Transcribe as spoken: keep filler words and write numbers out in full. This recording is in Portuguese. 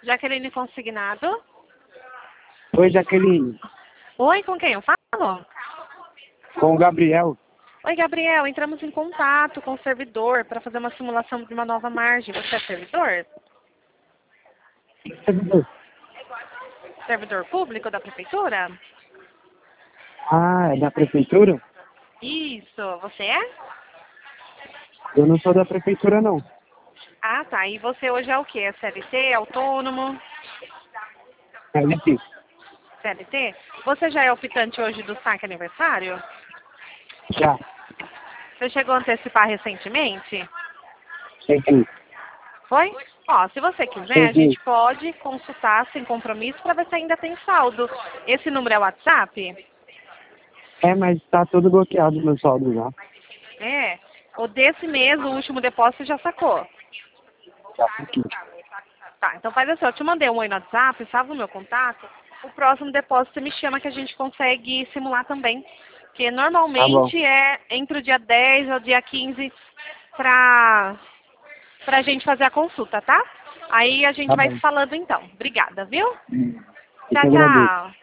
Jaqueline Consignado. Oi, Jaqueline. Oi, com quem eu falo? Com o Gabriel. Oi, Gabriel. Entramos em contato com o servidor para fazer uma simulação de uma nova margem. Você é servidor? Servidor. Servidor público da prefeitura? Ah, é da prefeitura? Isso. Você é? Eu não sou da prefeitura, não. Ah, tá. E você hoje é o quê? É C L T? Autônomo? É aqui. C L T? Você já é optante hoje do saque aniversário? Já. Você chegou a antecipar recentemente? Cheguei. Foi? Ó, se você quiser, a Cheguei. gente pode consultar sem compromisso para ver se ainda tem saldo. Esse número é o WhatsApp? É, mas tá tudo bloqueado meu saldo já. É. O desse mês, o último depósito, já sacou? Já aqui. Tá, então faz assim, eu te mandei um oi no WhatsApp, salva o meu contato. O próximo depósito você me chama que a gente consegue simular também. Porque Tá bom. normalmente é entre o dia dez ao dia quinze pra, pra gente fazer a consulta, tá? Aí a gente Tá vai bom. se falando então. Obrigada, viu? Hum. Eu que Tchau, agradeço. tchau.